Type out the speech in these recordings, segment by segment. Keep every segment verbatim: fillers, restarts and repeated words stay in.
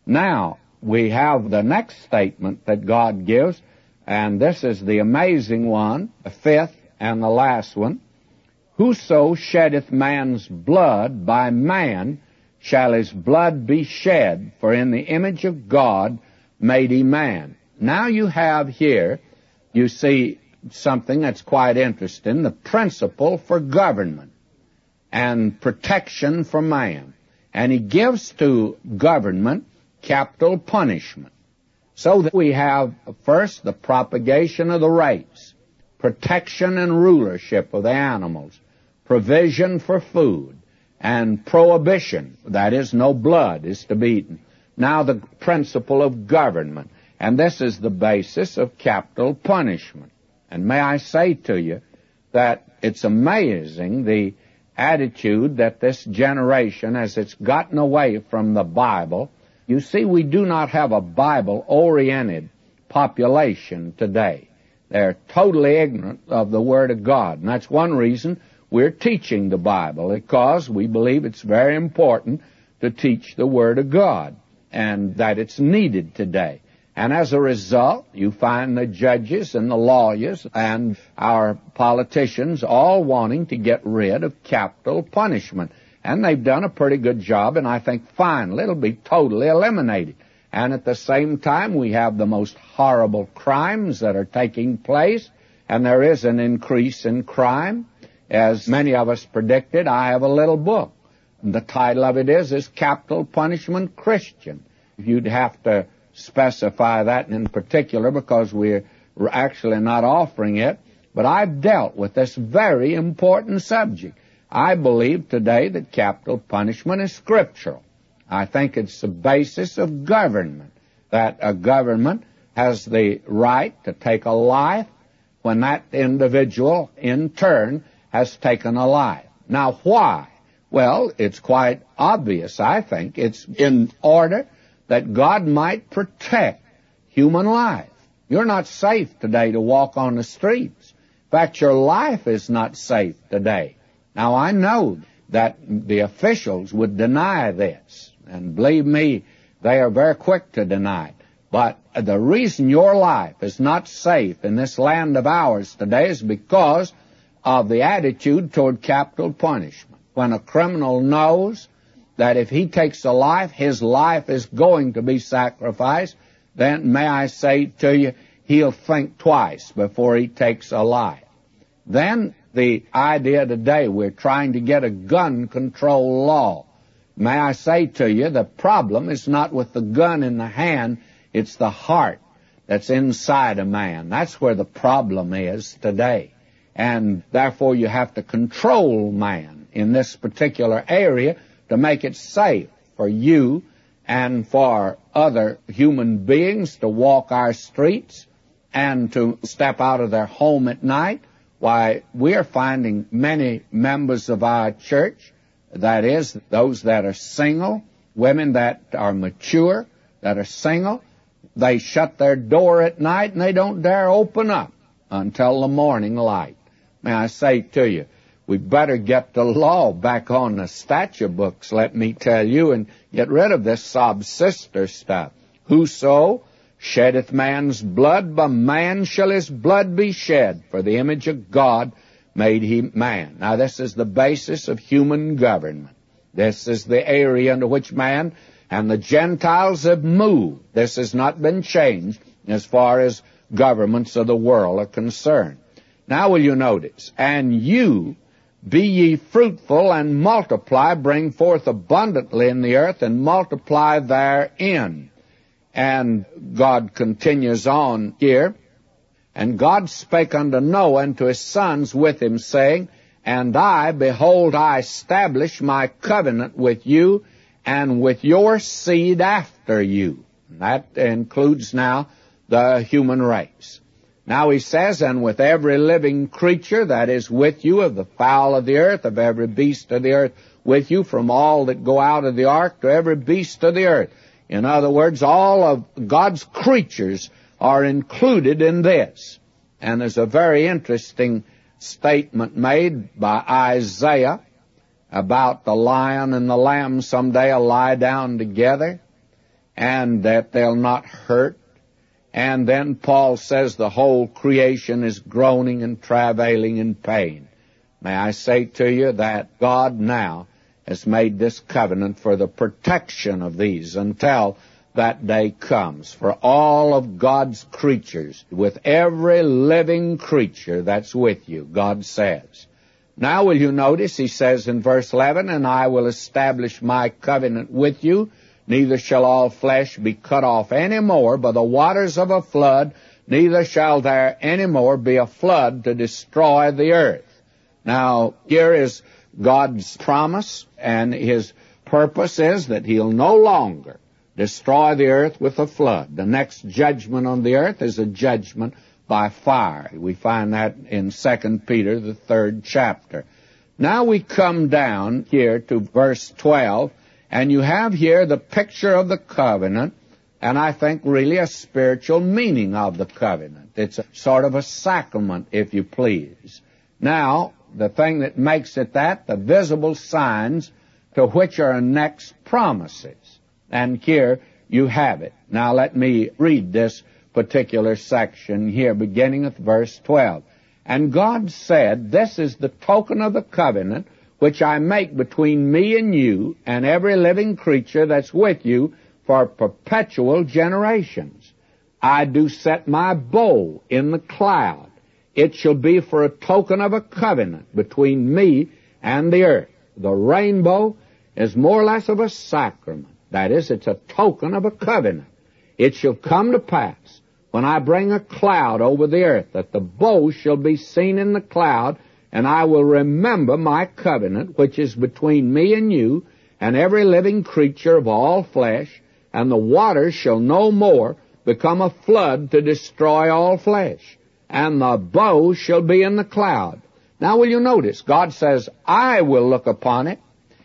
Now, we have the next statement that God gives, and this is the amazing one, the fifth and the last one. Whoso sheddeth man's blood, by man shall his blood be shed, for in the image of God made he man. Now you have here, you see something that's quite interesting, the principle for government and protection for man. And he gives to government capital punishment. So that we have first the propagation of the race, protection and rulership of the animals, provision for food, and prohibition, that is, no blood is to be eaten. Now the principle of government, and this is the basis of capital punishment. And may I say to you that it's amazing the attitude that this generation, as it's gotten away from the Bible. You see, we do not have a Bible-oriented population today. They're totally ignorant of the Word of God, and that's one reason we're teaching the Bible, because we believe it's very important to teach the Word of God, and that it's needed today. And as a result, you find the judges and the lawyers and our politicians all wanting to get rid of capital punishment. And they've done a pretty good job, and I think finally it'll be totally eliminated. And at the same time, we have the most horrible crimes that are taking place, and there is an increase in crime. As many of us predicted, I have a little book. The title of it is, is Capital Punishment Christian? You'd have to specify that in particular because we're actually not offering it, but I've dealt with this very important subject. I believe today that capital punishment is scriptural. I think it's the basis of government, that a government has the right to take a life when that individual in turn has taken a life. Now why? Well, it's quite obvious, I think. It's in order that God might protect human life. You're not safe today to walk on the streets. In fact, your life is not safe today. Now, I know that the officials would deny this, and believe me, they are very quick to deny it. But the reason your life is not safe in this land of ours today is because of the attitude toward capital punishment. When a criminal knows that if he takes a life, his life is going to be sacrificed, then may I say to you, he'll think twice before he takes a life. Then the idea today, we're trying to get a gun control law. May I say to you, the problem is not with the gun in the hand, it's the heart that's inside a man. That's where the problem is today. And therefore you have to control man in this particular area to make it safe for you and for other human beings to walk our streets and to step out of their home at night. Why, we're finding many members of our church, that is, those that are single, women that are mature, that are single, they shut their door at night and they don't dare open up until the morning light. May I say to you, we better get the law back on the statute books, let me tell you, and get rid of this sob-sister stuff. Whoso sheddeth man's blood, by man shall his blood be shed, for the image of God made he man. Now this is the basis of human government. This is the area into which man and the Gentiles have moved. This has not been changed as far as governments of the world are concerned. Now will you notice, and you be ye fruitful and multiply, bring forth abundantly in the earth and multiply therein. And God continues on here, and God spake unto Noah and to his sons with him, saying, And I, behold, I establish my covenant with you and with your seed after you. And that includes now the human race. Now he says, and with every living creature that is with you, of the fowl of the earth, of every beast of the earth with you, from all that go out of the ark to every beast of the earth. In other words, all of God's creatures are included in this. And there's a very interesting statement made by Isaiah about the lion and the lamb someday will lie down together. and that they'll not hurt. And then Paul says the whole creation is groaning and travailing in pain. May I say to you that God now has made this covenant for the protection of these until that day comes, for all of God's creatures, with every living creature that's with you, God says. Now will you notice, he says in verse eleven, and I will establish my covenant with you, neither shall all flesh be cut off any more by the waters of a flood, neither shall there any more be a flood to destroy the earth. Now, here is God's promise, and his purpose is that he'll no longer destroy the earth with a flood. The next judgment on the earth is a judgment by fire. We find that in Second Peter, the third chapter. Now we come down here to verse twelve, and you have here the picture of the covenant, and I think really a spiritual meaning of the covenant. It's a sort of a sacrament, if you please. Now, the thing that makes it that, the visible signs to which are annexed promises. And here you have it. Now let me read this particular section here, beginning at verse twelve. And God said, this is the token of the covenant which I make between me and you and every living creature that's with you for perpetual generations. I do set my bow in the cloud. It shall be for a token of a covenant between me and the earth. The rainbow is more or less of a sacrament. That is, it's a token of a covenant. It shall come to pass, when I bring a cloud over the earth, that the bow shall be seen in the cloud, and I will remember my covenant, which is between me and you, and every living creature of all flesh, and the waters shall no more become a flood to destroy all flesh, and the bow shall be in the cloud. Now will you notice, God says, I will look upon it,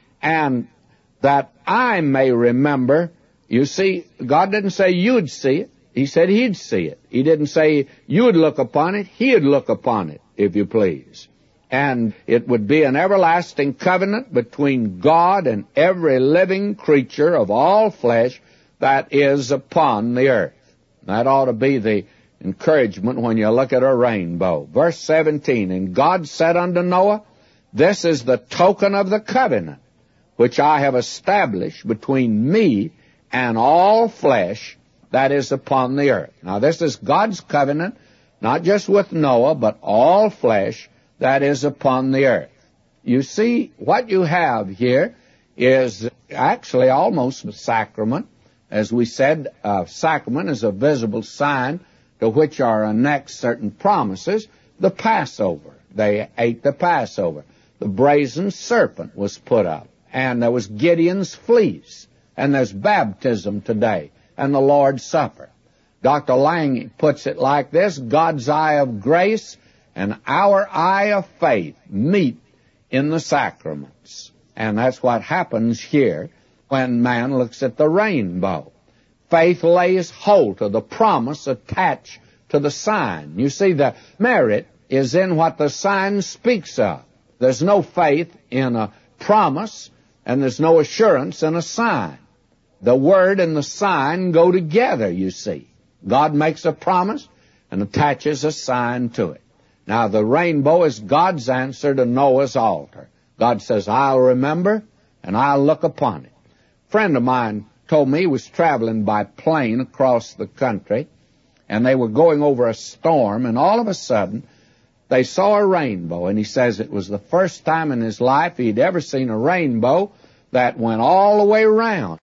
and that I may remember. You see, God didn't say you'd see it. He said he'd see it. He didn't say you'd look upon it. He'd look upon it, if you please. And it would be an everlasting covenant between God and every living creature of all flesh that is upon the earth. That ought to be the encouragement when you look at a rainbow. Verse seventeen, and God said unto Noah, this is the token of the covenant which I have established between me and all flesh that is upon the earth. Now this is God's covenant, not just with Noah, but all flesh that is upon the earth. You see, what you have here is actually almost a sacrament. As we said, a sacrament is a visible sign to which are annexed certain promises. The Passover, they ate the Passover. The brazen serpent was put up. And there was Gideon's fleece, and there's baptism today, and the Lord's Supper. Doctor Lang puts it like this, God's eye of grace and our eye of faith meet in the sacraments. And that's what happens here when man looks at the rainbow. Faith lays hold of the promise attached to the sign. You see, the merit is in what the sign speaks of. There's no faith in a promise, and there's no assurance in a sign. The word and the sign go together, you see. God makes a promise and attaches a sign to it. Now, the rainbow is God's answer to Noah's altar. God says, I'll remember and I'll look upon it. A friend of mine told me he was traveling by plane across the country, and they were going over a storm, and all of a sudden, they saw a rainbow, and he says it was the first time in his life he'd ever seen a rainbow that went all the way around.